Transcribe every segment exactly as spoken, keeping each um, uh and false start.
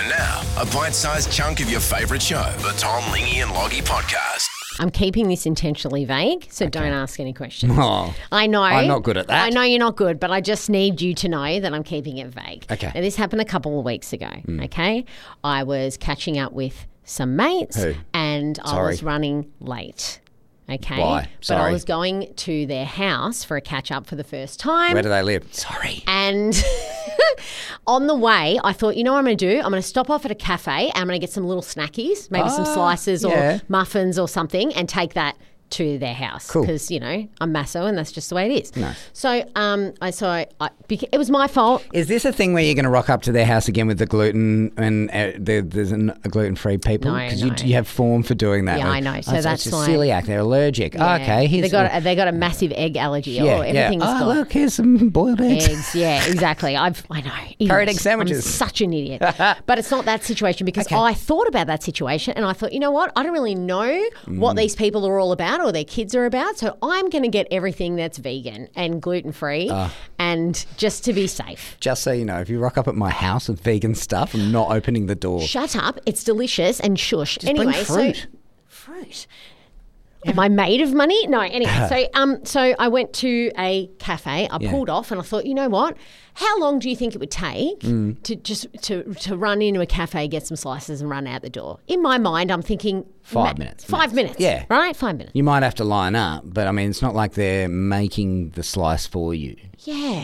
And now, a bite-sized chunk of your favourite show, the Tom, Lingy and Loggy podcast. I'm keeping this intentionally vague, so okay. Don't ask any questions. Oh, I know. I'm not good at that. I know you're not good, but I just need you to know that I'm keeping it vague. Okay. Now, this happened a couple of weeks ago, mm. okay? I was catching up with some mates Who? and I Sorry. was running late. Okay. Why? Sorry. But I was going to their house for a catch up for the first time. Where do they live? Sorry. And on the way, I thought, you know what I'm going to do? I'm going to stop off at a cafe and I'm going to get some little snackies, maybe some Ah, slices yeah. or muffins or something, and take that to their house. Cool. Because, you know, I'm Masso and that's just the way it is. Nice. So, um, I so I, I, it was my fault. Is this a thing where you're going to rock up to their house again with the gluten and uh, there, there's an, a gluten-free people? No, Because no. you, you have form for doing that. Yeah, right? I know. So oh, that's it's a why- celiac. They're allergic. Yeah. Oh, okay. Here's They got, a, they got a massive egg allergy. yeah, oh, everything's yeah. Oh, got look, here's some boiled eggs. eggs. Yeah, exactly. I've, I know. Idiot. Curried egg sandwiches. I'm such an idiot. But it's not that situation because Okay. I thought about that situation and I thought, you know what? I don't really know Mm. what these people are all about or their kids are about. So I'm going to get everything that's vegan and gluten-free Ah. and just to be safe. Just so you know, if you rock up at my house with vegan stuff, I'm not opening the door. Shut up. It's delicious and shush. Just anyway, bring fruit. so fruit. Am I made of money? No. Anyway, so um, so I went to a cafe. I Yeah. pulled off, and I thought, you know what? How long do you think it would take Mm. to just to to run into a cafe, get some slices, and run out the door? In my mind, I'm thinking Five ma- minutes, Five minutes. Yeah. Right. Five minutes. You might have to line up, but I mean, it's not like they're making the slice for you. Yeah.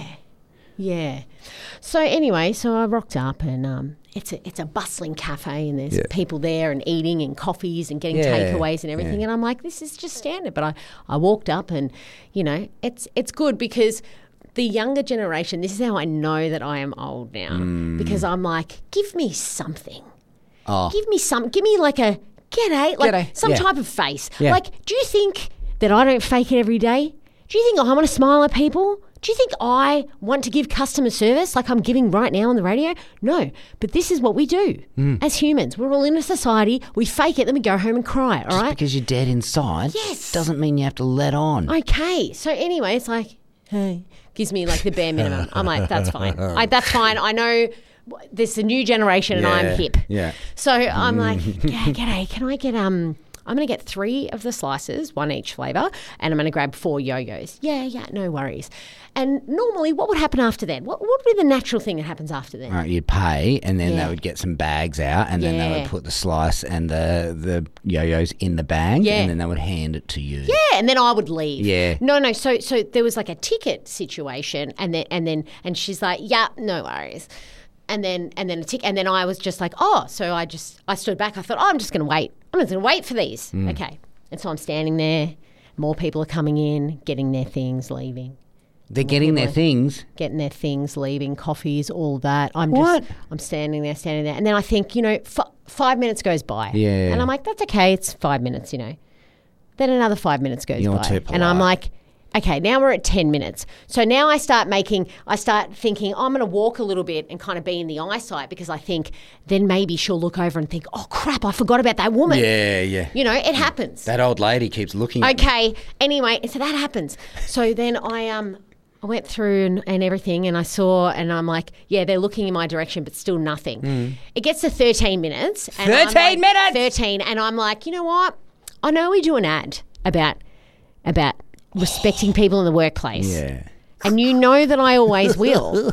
Yeah. So anyway, so I rocked up and um, it's a it's a bustling cafe and there's Yeah. people there and eating and coffees and getting Yeah, takeaways and everything. yeah. And I'm like, this is just standard. But I, I walked up and, you know, it's it's good because the younger generation, this is how I know that I am old now because I'm like, give me something. Mm. Oh, Give me some, give me like a g'day, like G'day, some yeah. type of face. Yeah. Like, do you think that I don't fake it every day? Do you think I want to smile at people? Do you think I want to give customer service like I'm giving right now on the radio? No, but this is what we do Mm. as humans. We're all in a society. We fake it, then we go home and cry, all just right? because you're dead inside Yes. doesn't mean you have to let on. Okay, so anyway, it's like, hey, gives me like the bare minimum. I'm like, that's fine. I, that's fine. I know there's a new generation and Yeah, I'm hip. yeah. So I'm like, yeah, g'day, can I get, um, I'm going to get three of the slices, one each flavour, and I'm going to grab four yo-yos. Yeah, yeah, no worries. And normally, what would happen after that? What, what would be the natural thing that happens after that? Right, you'd pay, and then Yeah. they would get some bags out, and then they Yeah. would put the slice and the the yo-yos in the bag, Yeah. and then they would hand it to you. Yeah, and then I would leave. Yeah. No, no. So, so there was like a ticket situation, and then, and then, and she's like, "Yeah, no worries." And then, and then a tick, and then I was just like, "Oh," so I just, I stood back. I thought, "Oh, I'm just going to wait. I'm just going to wait for these." Mm. Okay. And so I'm standing there. More people are coming in, getting their things, leaving. They're getting their people- things. Getting their things, leaving, coffees, all that. I'm What? just, I'm standing there, standing there. And then I think, you know, f- five minutes goes by. Yeah. And I'm like, that's okay. It's five minutes, you know. Then another five minutes goes You're by. too And I'm polite. like, okay, now we're at ten minutes. So now I start making, I start thinking, oh, I'm going to walk a little bit and kind of be in the eyesight because I think then maybe she'll look over and think, oh, crap, I forgot about that woman. Yeah, yeah. You know, it happens. That old lady keeps looking at me. Okay. Anyway, so that happens. So then I um I went through and, and everything and I saw and I'm like, yeah, they're looking in my direction, but still nothing. It gets to thirteen minutes. And I'm thirteen like, minutes? thirteen. And I'm like, you know what? I know we do an ad about about respecting people in the workplace. Yeah. And you know that I always will.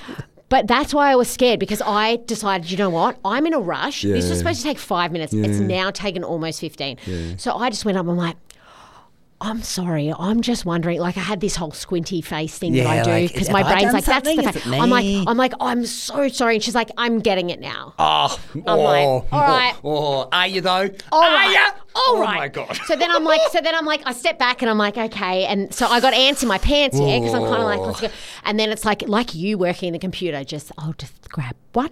But that's why I was scared because I decided, you know what? I'm in a rush. This was Yeah. supposed to take five minutes. It's now taken almost fifteen. So I just went up and I'm like, I'm sorry. I'm just wondering. Like I had this whole squinty face thing Yeah, that I do like, because have my I brain's done like, that's the something? fact. Is it I'm like, me? I'm like, I'm so sorry. And she's like, I'm getting it now. Oh, I'm like, all right. Oh, are you though? All are right. you? All oh right. my god. So then I'm like, so then I'm like, I step back and I'm like, okay. And so I got ants in my pants, yeah, because I'm kind of like, let's go. And then it's like, like you working in the computer, just, I'll just grab what?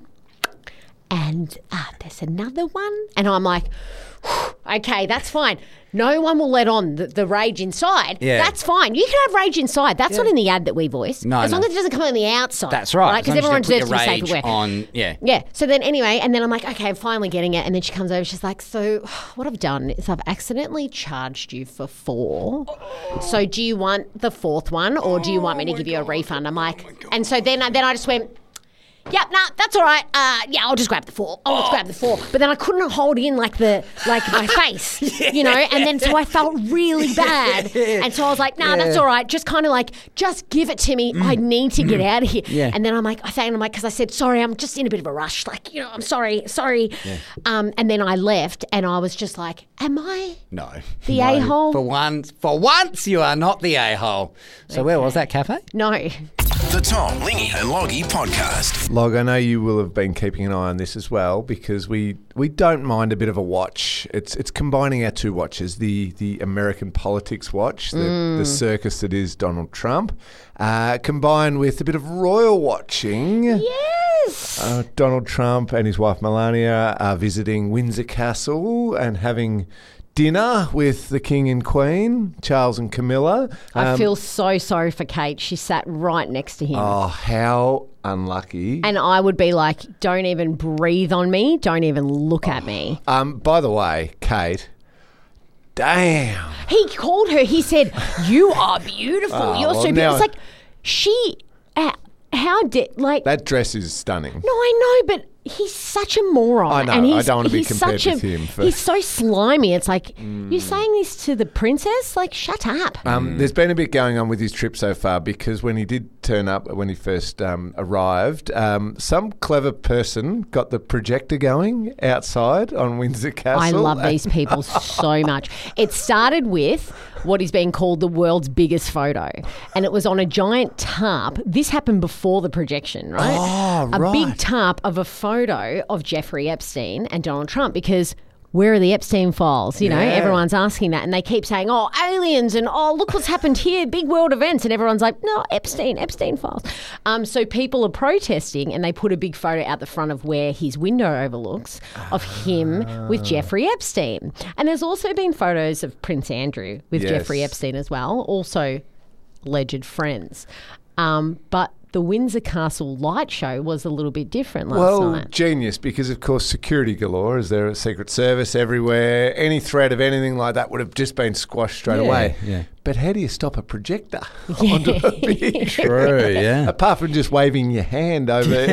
And ah, there's another one. And I'm like, okay, that's fine. No one will let on the, the rage inside. Yeah. That's fine. You can have rage inside. That's not in the ad that we voice. No, as no. long as it doesn't come on the outside. That's right. Because As long everyone as you deserves to put be your safe at rage work. on, yeah. Yeah. So then anyway, and then I'm like, okay, I'm finally getting it. And then she comes over. She's like, so what I've done is I've accidentally charged you for four. So do you want the fourth one or do you want me to give you a refund? I'm like, and so then, then I just went, Yep, nah, that's all right. Uh, yeah, I'll just grab the fork. I'll just grab the fork. But then I couldn't hold in like the like my face, you know. And then so I felt really bad. And so I was like, nah, Yeah. that's all right. Just kind of like, just give it to me. I need to get out of here. Yeah. And then I'm like, I thanked him like because I said sorry. I'm just in a bit of a rush. Like, you know, I'm sorry, sorry. Yeah. Um, and then I left, and I was just like, am I? No. The No. a-hole? For once, for once, you are not the a-hole. So where was that cafe? No. The Tom, Lingy and Loggy Podcast. Log, I know you will have been keeping an eye on this as well because we, we don't mind a bit of a watch. It's it's combining our two watches, the the American politics watch, the, Mm. the circus that is Donald Trump, uh, combined with a bit of royal watching. Yes. Uh, Donald Trump and his wife Melania are visiting Windsor Castle and having dinner with the King and Queen, Charles and Camilla. I Um, feel so sorry for Kate. She sat right next to him. Oh, how unlucky. And I would be like, don't even breathe on me. Don't even look at me. Um, by the way, Kate, damn. He called her. He said, you are beautiful. Oh, You're well, so now- beautiful. It's like, she, uh, how did, like, That dress is stunning. no, I know, but he's such a moron. I know, And I he's, don't wanna be he's compared such with a, him for- He's so slimy. It's like, you're saying this to the princess? Like, shut up. Um, There's been a bit going on with his trip so far because when he did turn up, when he first um, arrived, um, some clever person got the projector going outside on Windsor Castle. I love these people so much. It started with what is being called the world's biggest photo. And it was on a giant tarp. This happened before the projection, right? Oh, a right. big tarp of a photo of Jeffrey Epstein and Donald Trump because where are the Epstein files? You know, Yeah. everyone's asking that. And they keep saying, oh, aliens and oh, look what's happened here, big world events. And everyone's like, no, Epstein, Epstein files. Um, so people are protesting and they put a big photo out the front of where his window overlooks of him with Jeffrey Epstein. And there's also been photos of Prince Andrew with Yes. Jeffrey Epstein as well, also alleged friends. Um, but the Windsor Castle light show was a little bit different last Well, night. genius, because of course security galore. Is there a Secret Service everywhere? Any threat of anything like that would have just been squashed straight Yeah, away. yeah. But how do you stop a projector onto a big True, yeah. apart from just waving your hand over?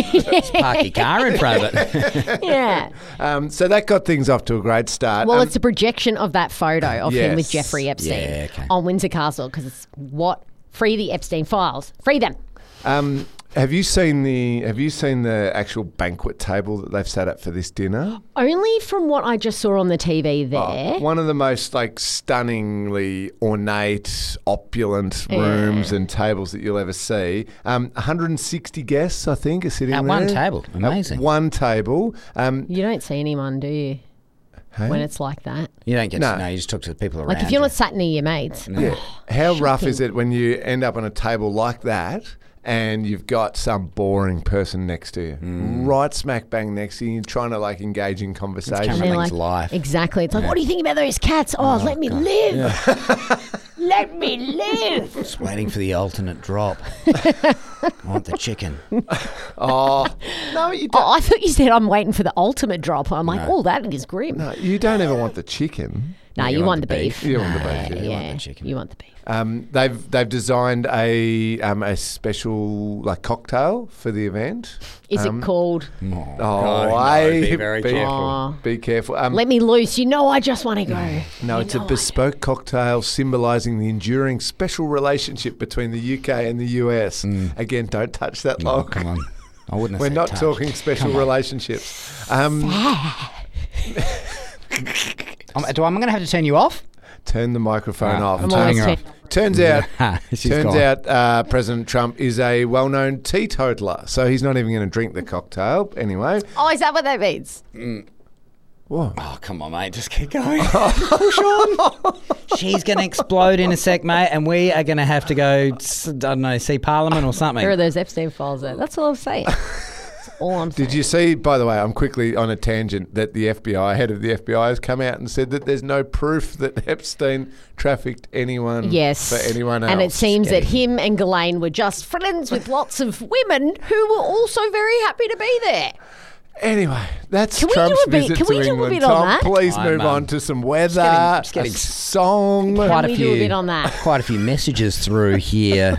Park your car in front of it. Yeah. Um, so that got things off to a great start. Well, Um, it's a projection of that photo of him with Yes. Jeffrey Epstein Yeah, okay. on Windsor Castle because it's what free the Epstein files, free them. um, have you seen the Have you seen the actual banquet table that they've set up for this dinner? Only from what I just saw on the T V there. Oh, one of the most like stunningly ornate, opulent rooms and tables that you'll ever see. Um, one hundred sixty guests, I think, are sitting At there. one table. At Amazing. one table. Um, You don't see anyone, do you? Hey? When it's like that. You don't get No. to know. You just talk to the people around Like if you're you. not sat near your mates. yeah. How rough shocking. is it when you end up on a table like that? And you've got some boring person next to you, right smack bang next to you, trying to like engage in conversation. camera They're Everything's like, life. exactly. It's like, what do you think about those cats? Oh, let me live. Let me live. Just waiting for the alternate drop. I want the chicken. Oh no, you don't. Oh, I thought you said I'm waiting for the ultimate drop. I'm like, oh, that is grim. No, you don't ever want the chicken. No, you, want, the beef. You want the beef. Yeah, yeah. you yeah, want the chicken. You want the beef. Um, they've they've designed a um, a special like cocktail for the event. Is Um, it called Oh, Oh, God, no, I- be very be, careful. Aw. Be careful. Um, Let Me Loose? You know I just want to go. no, You it's a know I- bespoke cocktail symbolising the enduring special relationship between the U K and the U S. Again, don't touch that Oh, log. come on. I wouldn't have We're said not touch. talking special Come on. relationships. Um, Um, do I'm going to have to turn you off? turn the microphone Ah, off. I'm turning Turns- her off. Turns out, She's turns gone. out, uh, President Trump is a well-known teetotaler, so he's not even going to drink the cocktail anyway. Oh, is that what that means? What? Oh, come on, mate. Just keep going. Push on. She's going to explode in a sec, mate, and we are going to have to go, s- I don't know, see Parliament or something. Where are those Epstein files at? That's all I'm saying. That's all I'm saying. Did you see, by the way, I'm quickly on a tangent, that the F B I, head of the F B I, has come out and said that there's no proof that Epstein trafficked anyone Yes. for anyone else. And it seems that him and Ghislaine were just friends with lots of women who were also very happy to be there. Anyway, that's Can we Trump's do a bit- visit can to we do a England. bit on Tom, that? please I'm, move um, on to some weather, getting- just getting a song. Quite Can a we few, do a bit on that? Quite a few messages through here.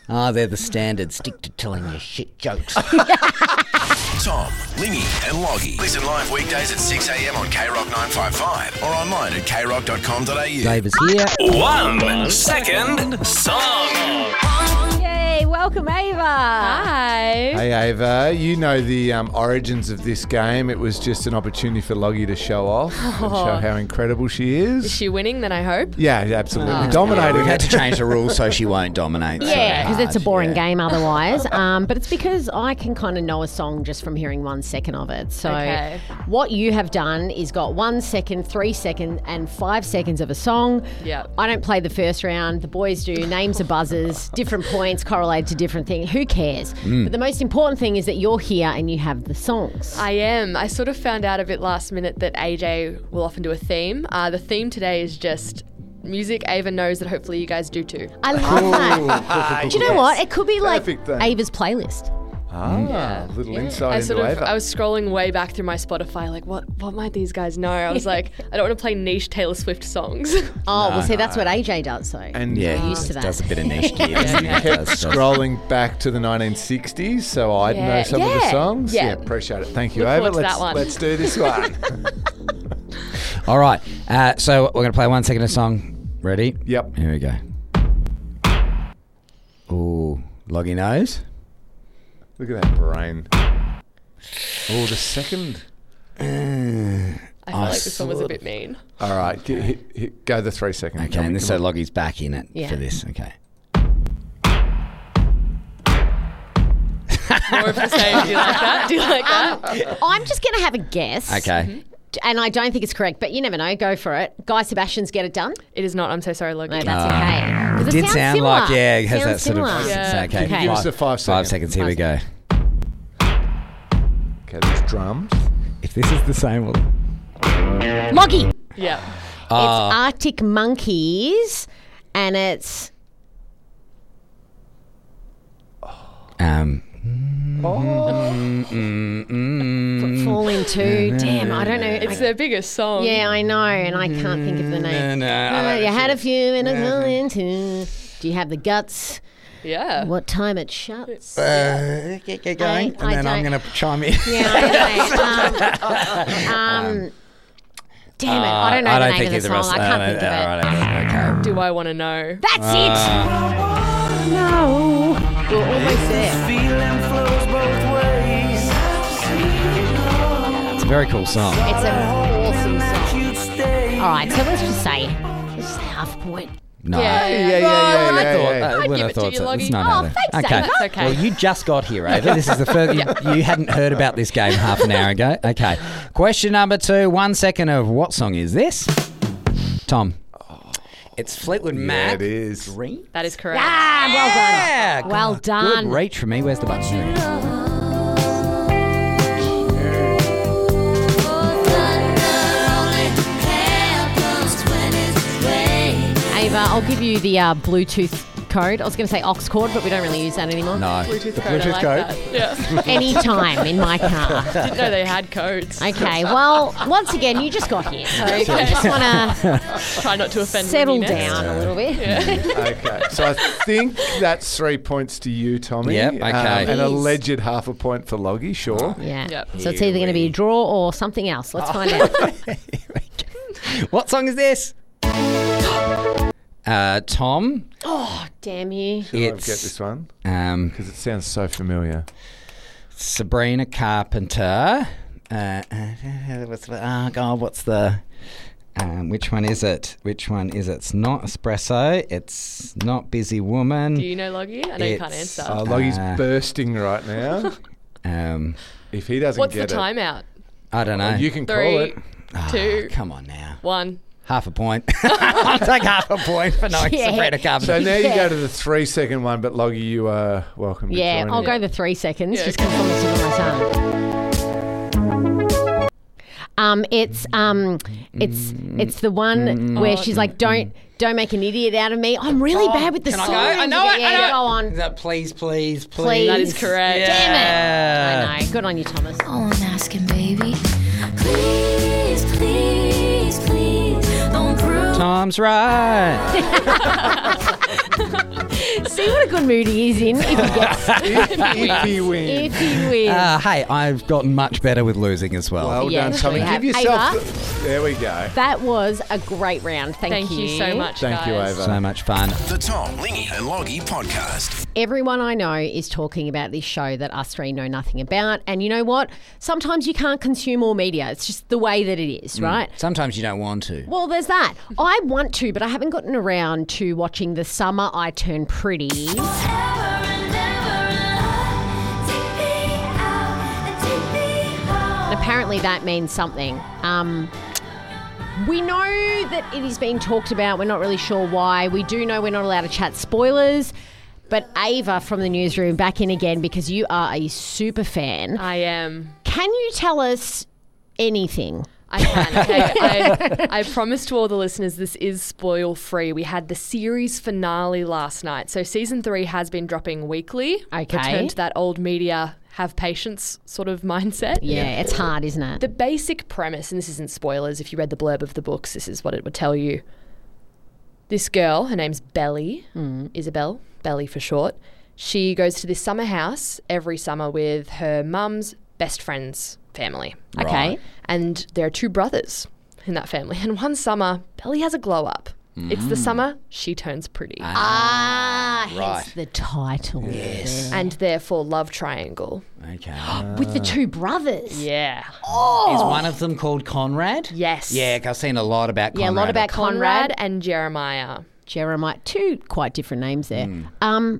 Oh, they're the standard. Stick to telling your shit jokes. Tom, Lingy and Loggy. Listen live weekdays at six a.m. on K Rock nine fifty-five or online at k rock dot com dot a u. Dave is here. One second song. Yay, welcome Ava. Hi. Hey Ava, you know the um, origins of this game. It was just an opportunity for Loggy to show off and show how incredible she is. Is she winning then, I hope? Yeah, absolutely. Dominating We've had it. to change the rules so she won't dominate. so Yeah, because it's a hard, boring yeah. game otherwise. Um, but it's because I can kind of know a song just from hearing one second of it. So Okay. what you have done is got one second, three seconds, and five seconds of a song. Yep. I don't play the first round. The boys do. Names are buzzers, different points correlated to different things. Who cares? But the most important thing is that you're here and you have the songs. I am. I sort of found out a bit last minute that A J will often do a theme. Uh, the theme today is just music Ava knows that hopefully you guys do too. I love that. Do you know what? It could be like Perfect thing. Ava's playlist. Ah, little insight I into sort of Ava. I was scrolling way back through my Spotify like what what might these guys know? I was like, I don't want to play niche Taylor Swift songs. Oh, well, see, that's what A J does, so. and Yeah, he used to that. does a bit of niche gear. doesn't he? kept Does- does- scrolling back to the nineteen sixties so I'd Yeah, know some of the yeah, songs. yeah. appreciate it. Thank you, Look Ava. forward to Let's, that one. let's do this one. All right. Uh, so we're going to play one second of song. Ready? Yep. Here we go. Ooh, Loggy knows. Look at that brain. Oh, the second. I feel I like this one was a sort bit mean. All right, get, hit, hit, go the three seconds. Okay, Come on, and this come so on. Loggy's back in it Yeah. for this. Okay. More of the same. Do you like that? Do you like that? I'm just going to have a guess. Okay. And I don't think it's correct, but you never know. Go for it. Guy Sebastian's Get It Done. It is not. I'm so sorry, Logan. No, that's okay. 'Cause It did sounds sound similar. like, yeah, it has Sounds that sort of. similar. Yeah. Okay. Okay. Give us the five Five seconds. seconds. Here we go. Okay, there's drums. If this is the same, well, Loggy. Yeah. It's Arctic Monkeys, and it's um, Fall Into. Damn, I don't know. It's I- their biggest song. yeah, I know, and I can't think of the name. no, Uh, I you had a few and a fall into. Do you have the guts? Yeah. What time it shuts? uh, get, get going, I- and I then I'm don't- going to chime in. Yeah, I know. Um, um, damn it, I don't know I the don't name think of the it's song. rest- I can't no, think no, of it. all right, okay. Do I want to know? That's it. No, we're almost there. It's a very cool song. It's an awesome song. All right, so let's just say, let's just say half a point. No. Yeah. Yeah, yeah, yeah, I yeah, thought, yeah. uh, I'd when give I it to thought you, so. Loggy. It's not Oh, how they- thanks, okay. Ava. That's okay. Well, you just got here, Ava. This is the first. you, you hadn't heard about this game half an hour ago. Okay. Question number two. One second of what song is this? Tom. It's Fleetwood Yeah, Mac. it is. Green. That is correct. Ah, well Yeah, done. Well God, done. Good reach from me. Where's the button? Here we go. Ava, I'll give you the uh, Bluetooth code. I was going to say aux cord, but we don't really use that anymore. No. Bluetooth The code. I Bluetooth like code. that. Yeah. Anytime in my car. Didn't know they had codes. Okay, well, once again, you just got here, so I just want to Try not to offend settle Winnie next. down a little bit. Okay, so I think that's three points to you, Tommy. Yep, okay. Um, an Jeez. alleged half a point for Loggy, sure. Yeah. Yep. So it's either going to be a draw or something else. Let's find out. What song is this? Uh, Tom. Oh, damn you. Should I get It's this one? um, Because it sounds so familiar. Sabrina Carpenter. Uh, uh, what's the, oh God, what's the? Um, which one is it? Which one is it? It's not Espresso. It's not Busy Woman. Do you know Loggy? I know you can't It's- answer. Oh, Loggy's Uh, bursting right now. Um, If he doesn't What's the get it, timeout? I don't know. you can call Three, it. two, Come on now. one. Half a point. I'll take half a point for knowing Yeah. Sabrina So Carpenter. now you Yeah. go to the three second one, but Loggy, you are welcome to Yeah, join I'll in. go the three seconds Yeah, just because on the tip of my tongue. Um, it's um, it's it's the one where she's like, "Don't don't make an idiot out of me." I'm really bad with the Can I songs. go? I know it. Yeah, I know it. go on. Is that please, please, please? Please. That is correct. Damn it! Yeah. I know. Good on you, Thomas. All I'm asking, baby, please, please, please, don't prove. Tom's right. See what a good mood he is in if he gets if he wins. if he wins. Uh, hey, I've gotten much better with losing as well. Well Yes, done, Tommy. we have. Give yourself. Ava? The, there we go. That was a great round. Thank, Thank you so much, Thank guys. you, Ava. So much fun. The Tom, Lingy and Loggy Podcast. Everyone I know is talking about this show that us three know nothing about. And you know what? Sometimes you can't consume all media. It's just the way that it is, right? Sometimes you don't want to. Well, there's that. I want to, but I haven't gotten around to watching The Summer I Turned Pretty. And apparently that means something. Um, we know that it is being talked about. We're not really sure why. We do know we're not allowed to chat spoilers. But Ava from the newsroom, back in again because you are a super fan. I am. Can you tell us anything? I can. Okay. I, I promise to all the listeners this is spoil free. We had the series finale last night. So season three has been dropping weekly. Okay. Return to that old media, have patience sort of mindset. Yeah, it's hard, isn't it? The basic premise, and this isn't spoilers, if you read the blurb of the books, this is what it would tell you. This girl, her name's Belly, Mm. Isabel, Belly for short. She goes to this summer house every summer with her mum's best friend's family. Okay. And there are two brothers in that family. And one summer, Belly has a glow up. It's the summer she turns pretty. Ah, hence right. the title. Yes. And therefore love triangle. Okay. With the two brothers. Yeah. Is one of them called Conrad? Yes. Yeah, 'cause I've seen a lot about Conrad. Yeah, a lot about Conrad Conrad. and Jeremiah. Jeremiah. Two quite different names there. Um,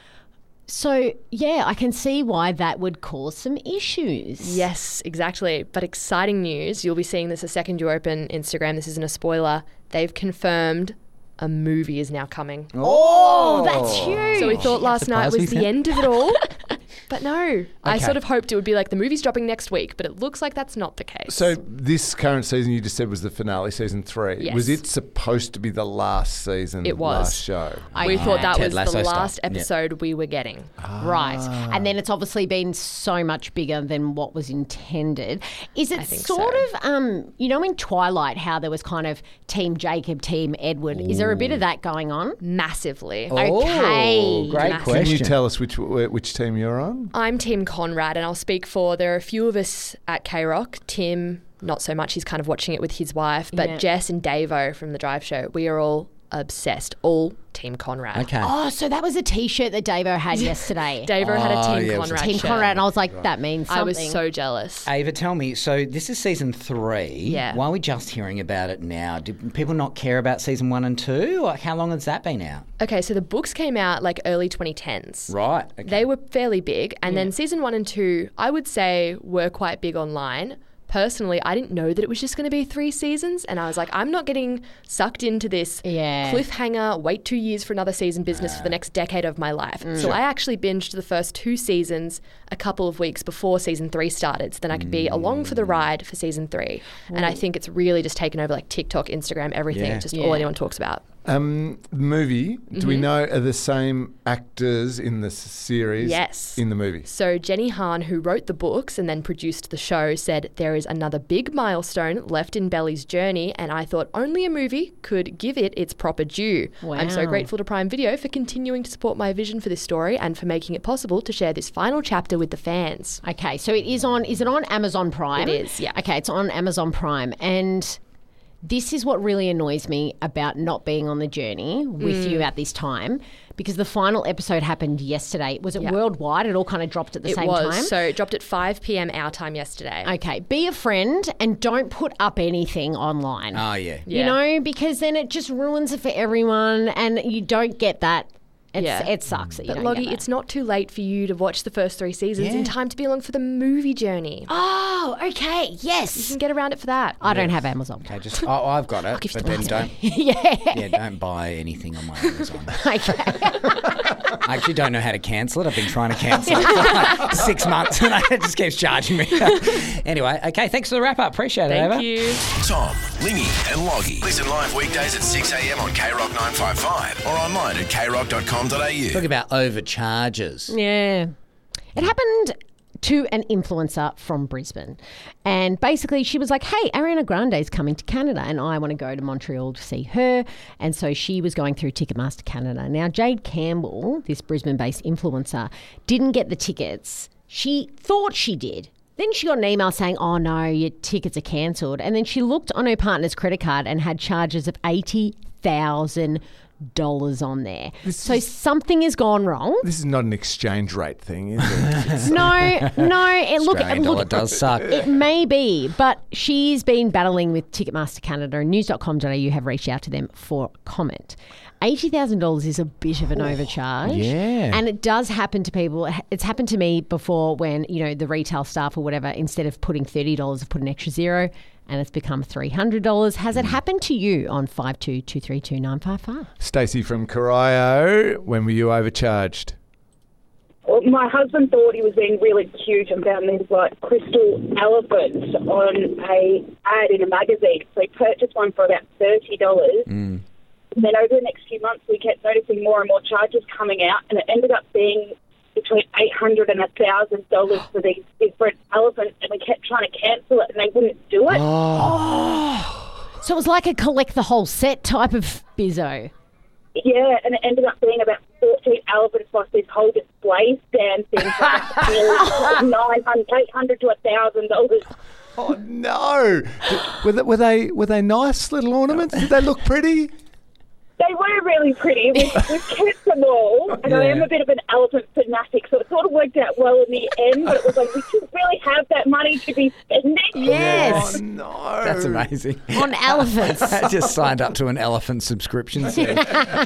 so, yeah, I can see why that would cause some issues. Yes, exactly. But exciting news. You'll be seeing this the second you open Instagram. This isn't a spoiler. They've confirmed a movie is now coming. Oh, that's huge. So we thought last night surprised was me the then. end of it all. But no, I Okay. sort of hoped it would be like the movie's dropping next week, but it looks like that's not the case. So this current season you just said was the finale, season three. Yes. Was it supposed to be the last season? It was. Last show. we thought that Ted was Lasso the style. last Yeah. episode we were getting. Right. And then it's obviously been so much bigger than what was intended. Is it think sort so. of, um, you know, in Twilight, how there was kind of Team Jacob, Team Edward? Is there a bit of that going on? Massively. Okay. Oh, great Massive. question. Can you tell us which which team you're on? I'm Team Conrad, and I'll speak for there are a few of us at K Rock. Tim, not so much. He's kind of watching it with his wife, but Yeah. Jess and Davo from the Drive Show, we are all obsessed. All Team Conrad. Okay. Oh, so that was a T-shirt that Davo had yesterday. Davo had a Oh, Team yeah, it was Conrad Team shirt. Conrad, and I was like, that means something. I was so jealous. Ava, tell me, so this is season three. Yeah. Why are we just hearing about it now? Do people not care about season one and two? Like, how long has that been out? Okay, so the books came out like early twenty tens. Right. Okay. They were fairly big, and then season one and two, I would say, were quite big online. Personally, I didn't know that it was just going to be three seasons, and I was like, I'm not getting sucked into this Yeah. cliffhanger, wait two years for another season business for the next decade of my life. So I actually binged the first two seasons a couple of weeks before season three started, so then I could be along for the ride for season three. And I think it's really just taken over like TikTok, Instagram, everything, Yeah. just Yeah. all anyone talks about. Um, the movie. Do Mm-hmm. we know are the same actors in the s- series? Yes. In the movie. So Jenny Han, who wrote the books and then produced the show, said there is another big milestone left in Belly's journey, and I thought only a movie could give it its proper due. I'm so Wow. grateful to Prime Video for continuing to support my vision for this story and for making it possible to share this final chapter with the fans. Okay, so it is on, is it on Amazon Prime? It is, yeah. Okay, it's on Amazon Prime. And this is what really annoys me about not being on the journey with Mm. you at this time, because the final episode happened yesterday. Was it Yeah. worldwide? It all kind of dropped at the It same was. time? So it dropped at five p.m. our time yesterday. Okay, be a friend and don't put up anything online. Oh, yeah. You Yeah. know, because then it just ruins it for everyone and you don't get that. It's, Yeah. It sucks that you But don't Loggy, get that. it's not too late for you to watch the first three seasons Yeah. in time to be along for the movie journey. Oh, okay, You yes. can get around it for that. I don't have Amazon. Okay, just oh, I've got it, give you but the then password. don't. yeah. Yeah, don't buy anything on my Amazon. Okay. I actually don't know how to cancel it. I've been trying to cancel it for like six months, and it just keeps charging me. Anyway, okay, thanks for the wrap up. Appreciate it, Ava. Thank you. Tom, Lingy and Loggy. Listen live weekdays at six a.m. on K Rock nine five five or online at k rock dot com dot a u. Talk about overcharges. Yeah. It happened to an influencer from Brisbane. And basically she was like, hey, Ariana Grande is coming to Canada and I want to go to Montreal to see her. And so she was going through Ticketmaster Canada. Now, Jade Campbell, this Brisbane-based influencer, didn't get the tickets. She thought she did. Then she got an email saying, oh, no, your tickets are cancelled. And then she looked on her partner's credit card and had charges of eighty thousand dollars on there. This so is- something has gone wrong. This is not an exchange rate thing, is it? It's- No, no. It, look, Australian dollar look, does suck. it may be, but she's been battling with Ticketmaster Canada, and news dot com dot a u have reached out to them for comment. eighty thousand dollars is a bit of an overcharge. Yeah. And it does happen to people. It's happened to me before when, you know, the retail staff or whatever, instead of putting thirty dollars, have put an extra zero and it's become three hundred dollars. Has it happened to you on five two two three two nine five five? Stacey from Corio, when were you overcharged? Well, my husband thought he was being really cute and found these like crystal elephants on a ad in a magazine. So he purchased one for about thirty dollars. Mm. And then over the next few months, we kept noticing more and more charges coming out, and it ended up being between eight hundred dollars and one thousand dollars for these different elephants, and we kept trying to cancel it, and they wouldn't do it. So it was like a collect the whole set type of bizzo. Yeah, and it ended up being about fourteen elephants plus this whole display stand thing for about nine hundred, eight hundred to one thousand dollars. Oh no! Did- were, they, were they were they nice little ornaments? Did they look pretty? They were really pretty. We, we kept them all, and I am a bit of an elephant fanatic, so it sort of worked out well in the end, but it was like, we didn't really have that money to be spending. Yes. Oh no! That's amazing. On elephants. I just signed up to an elephant subscription service.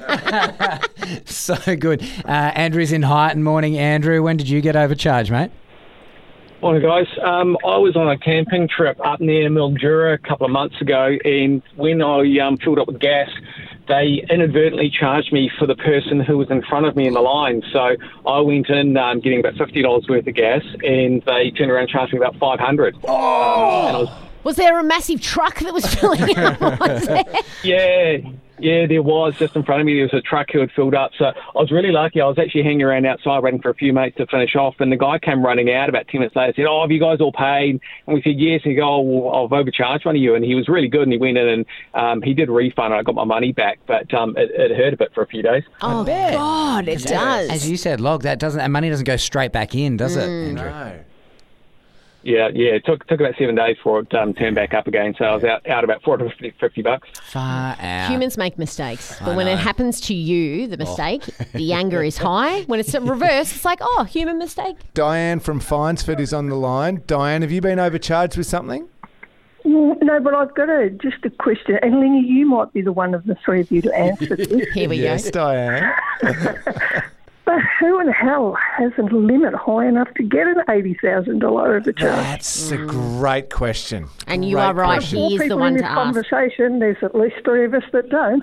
So good. Uh, Andrew's in Highton. Morning, Andrew. When did you get overcharged, mate? Morning, guys. Um, I was on a camping trip up near Mildura a couple of months ago, and when I um, filled up with gas, they inadvertently charged me for the person who was in front of me in the line. So I went in um, getting about fifty dollars worth of gas, and they turned around and charged me about five hundred dollars. Oh! Um, and I was, Was there a massive truck that was filling up? Was there? yeah, yeah, there was. Just in front of me, there was a truck who had filled up. So I was really lucky. I was actually hanging around outside waiting for a few mates to finish off, and the guy came running out about ten minutes later and said, oh, have you guys all paid? And we said, yes. And he goes, oh, well, I've overcharged one of you. And he was really good, and he went in and um, he did a refund, and I got my money back. But um, it, it hurt a bit for a few days. Oh, God, it does. As you said, Log, that doesn't, that money doesn't go straight back in, does it, Mm. Andrew? No. Yeah, yeah. It took took about seven days for it um, turned back up again. So I was out, out about four hundred fifty bucks. Far out. Humans make mistakes, but I when know. it happens to you, the mistake, the anger is high. When it's reversed, it's like, oh, human mistake. Diane from Finesford is on the line. Diane, have you been overcharged with something? No, but I've got a just a question. And Lingy, you might be the one of the three of you to answer this. Here we yes, go. Diane. But who in the hell has a limit high enough to get an eighty thousand dollars overcharge? That's a great question. And you Great are right. question. He Four is the people one in to this ask. conversation, there's at least three of us that don't.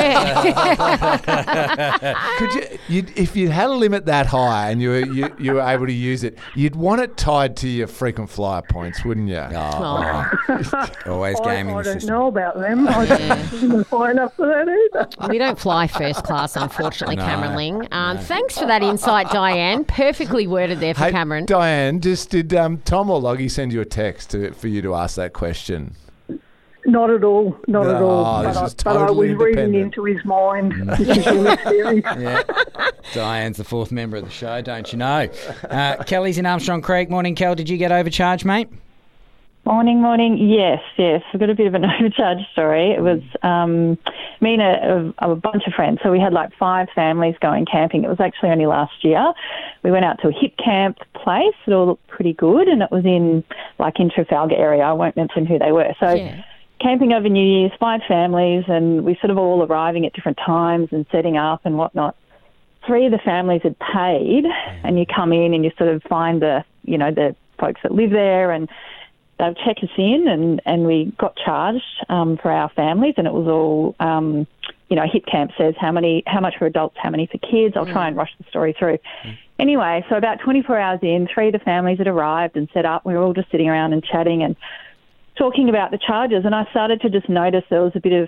Yeah. Could you, you'd, if you had a limit that high and you were you, you were able to use it, you'd want it tied to your frequent flyer points, wouldn't you? Oh, always I, gaming I the don't system. know about them. I don't high enough for that either. We don't fly first class, unfortunately, No, Cameron Ling. Um, Thanks for that insight, Diane. Perfectly worded there for Hey, Cameron. Diane, just did um, Tom or Loggy send you a text to, for you to ask that question? Not at all. Not at No, all. this But, I, is but I was totally reading independent. into his mind. This is really serious. Yeah. Diane's the fourth member of the show, don't you know? Uh, Kelly's in Armstrong Creek. Morning, Kel. Did you get overcharged, mate? Morning, morning. Yes, yes. I've got a bit of an overcharge story. It was um, me and a, a, a bunch of friends. So we had like five families going camping. It was actually only last year. We went out to a hip camp place. It all looked pretty good, and it was in like in Trafalgar area. I won't mention who they were. So Yeah. camping over New Year's, five families, and we sort of all arriving at different times and setting up and whatnot. Three of the families had paid, and you come in and you sort of find the, you know, the folks that live there, and they'll check us in, and, and we got charged um, for our families, and it was all, um, you know, hip camp says how many, how much for adults, how many for kids. I'll try and rush the story through. Anyway, so about twenty-four hours in, three of the families had arrived and set up. We were all just sitting around and chatting and talking about the charges, and I started to just notice there was a bit of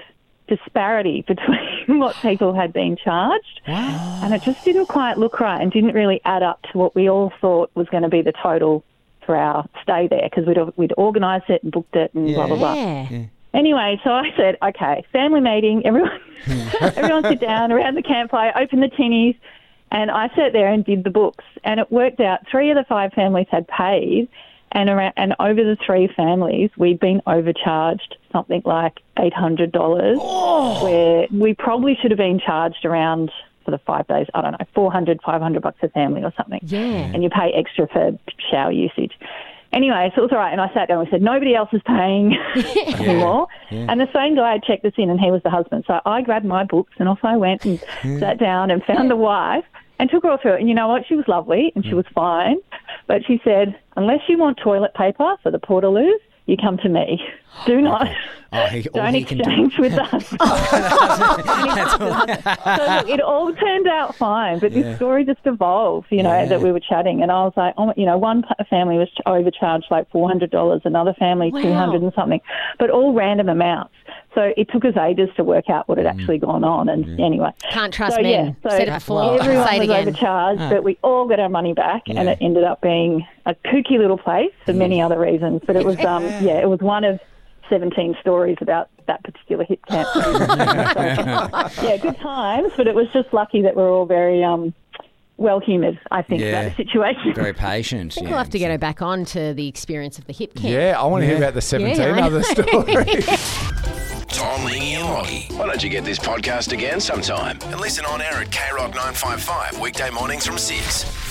disparity between what people had been charged. Wow. And it just didn't quite look right and didn't really add up to what we all thought was going to be the total for our stay there, because we'd, we'd organised it and booked it and Yeah. blah, blah, blah. Yeah. Yeah. Anyway, so I said, okay, family meeting, everyone everyone sit down around the campfire, open the tinnies, and I sat there and did the books. And it worked out three of the five families had paid, and around, and over the three families, we'd been overcharged something like eight hundred dollars, where we probably should have been charged around, for the five days, I don't know, four hundred, five hundred bucks a family or something. Yeah. And you pay extra for shower usage. Anyway, so it was all right. And I sat down and we said, nobody else is paying anymore. Yeah. And the same guy had checked us in, and he was the husband. So I grabbed my books and off I went and sat down and found the wife and took her all through it. And you know what? She was lovely and she was fine. But she said, unless you want toilet paper for the portaloos, you come to me. Do not. Oh, he, all Don't he can do- exchange with us. So look, it all turned out fine, but Yeah. this story just evolved, you know, Yeah. that we were chatting, and I was like, oh, you know, one p- family was overcharged like four hundred dollars, another family Wow. two hundred and something, but all random amounts. So it took us ages to work out what had actually gone on, and anyway. Can't trust So, men. yeah, so Said it before. everyone Say it was again. overcharged, Ah. but we all got our money back, and Yeah. it ended up being a kooky little place for many other reasons. But it was, um, yeah, it was one of seventeen stories about that particular hit camp. So, yeah, good times, but it was just lucky that we're all very um, well-humoured, I think, Yeah. about the situation. Very patient. I think yeah. we'll have to get her back on to the experience of the hip camp. Yeah, I want to hear Yeah. about the seventeen Yeah, I know. other stories. Tom, Lingy and Loggy. Why don't you get this podcast again sometime and listen on air at K Rock nine five five weekday mornings from six.